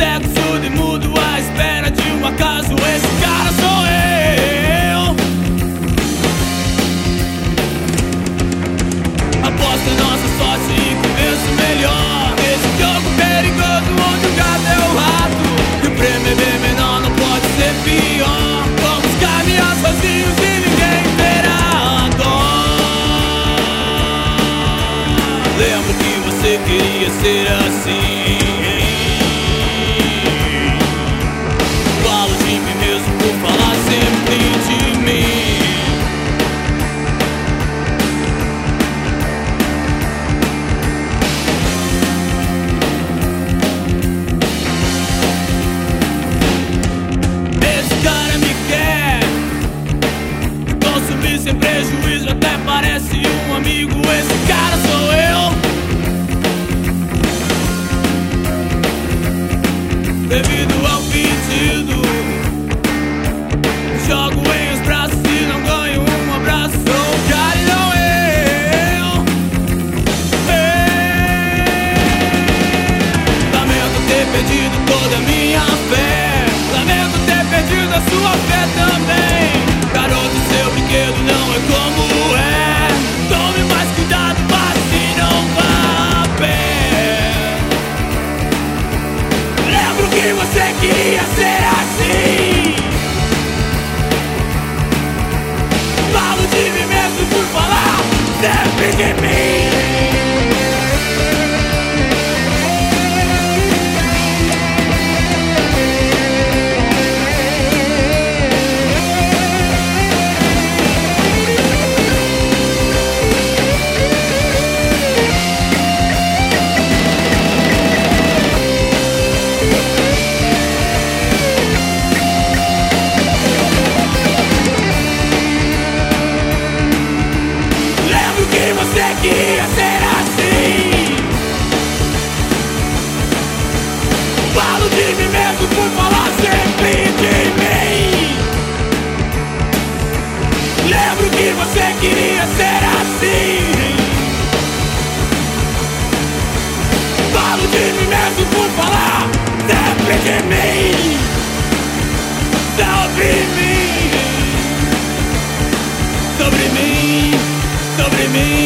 cego, surdo e mudo à espera de um acaso. Esse cara sou eu. Aposto em nossa sorte e convenço melhor. Esse jogo perigoso onde o gato é o rato e o prêmio é bem menor, não pode ser pior. Vamos caminhar sozinhos e ninguém terá dó. Lembro que você queria ser assim. Falo de mim mesmo por falar sempre de mim. Esse cara me quer consumir sem prejuízo, até parece um amigo. Esse cara sou eu. Devido ao pedido, jogo em os braços e não ganho um abraço. Sou o cara e não eu. Lamento ter perdido toda a minha fé. Lamento ter perdido a sua fé também. Garoto, seu brinquedo não é como é. Tome mais cuidado, passe e não vá a pé. Lembro que você queria ser assim. Falo de mim mesmo por falar sempre de mim. Você queria ser assim. Falo de mim mesmo por falar sempre de mim. Lembro que você queria ser assim. Falo de mim mesmo por falar sempre de mim. Sobre mim. Sobre mim. Sobre mim.